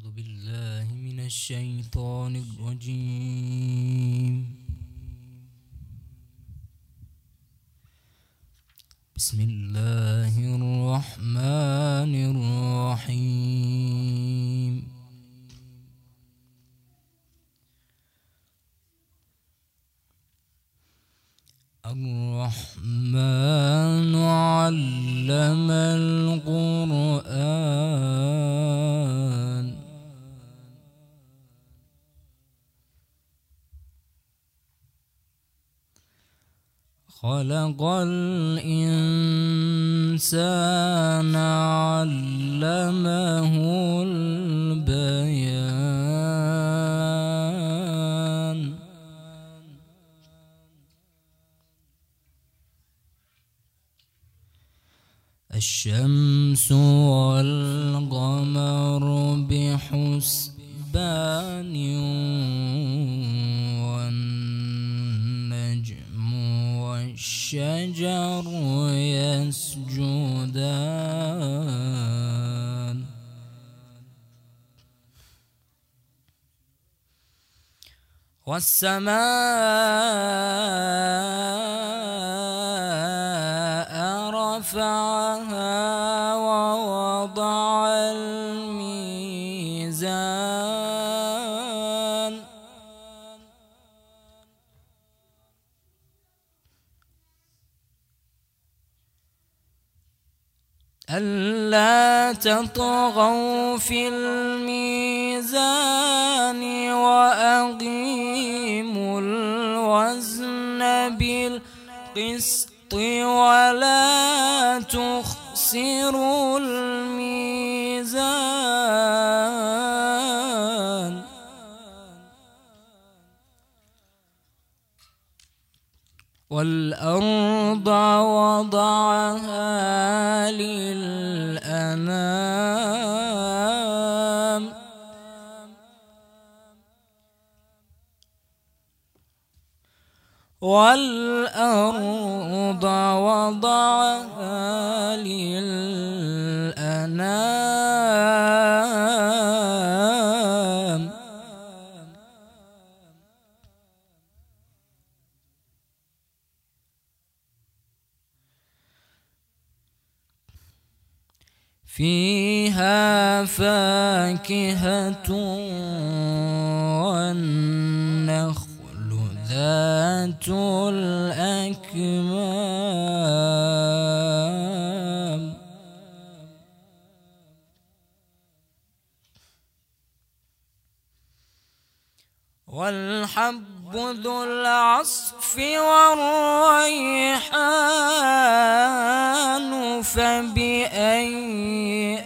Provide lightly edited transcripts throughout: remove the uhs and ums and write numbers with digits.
أعوذ بالله من الشيطان الرجيم. بسم الله الرحمن الرحيم. الرحمن علم القرآن خلق الإنسان علمه البيان. الشمس والقمر بحسبان والنجم والشجر يسجدان. والسماء رفعها ووضع الميزان. ألا تطغوا في الميزان وأقيموا الوزن بالقسط ولا تخسروا الميزان. والأرض وضعها للأنام. والأرض وضعها للأنام. فيها فاكهة والنخل ذات الأكمام. والحب ذو العصف والريحان فبأي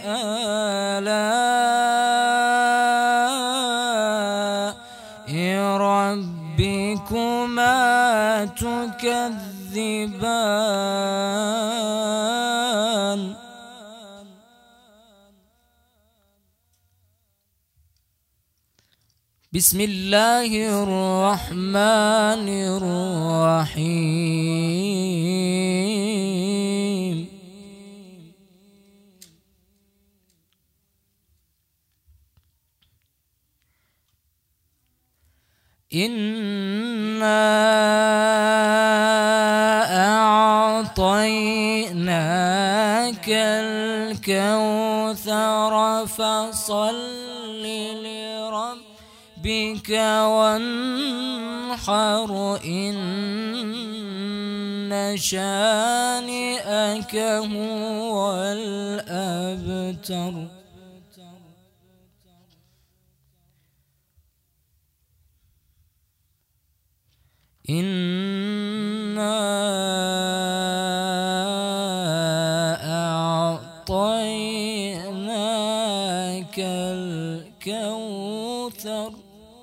آلاء ربكما تكذبان. بسم الله الرحمن الرحيم. إنا أعطيناك الكوثر فصل لربك وانحر إن شانئك هو الأبتر. إنا أعطيناك الكوثر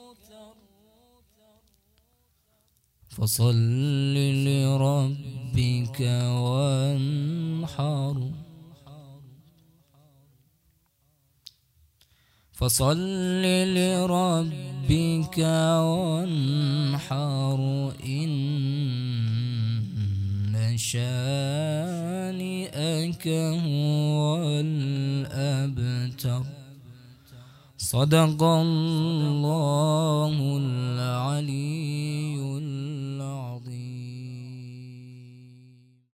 فصل لربك وانحر. فصل لربك وانحر إن شانئك هو الأبتر. صدق الله العظيم.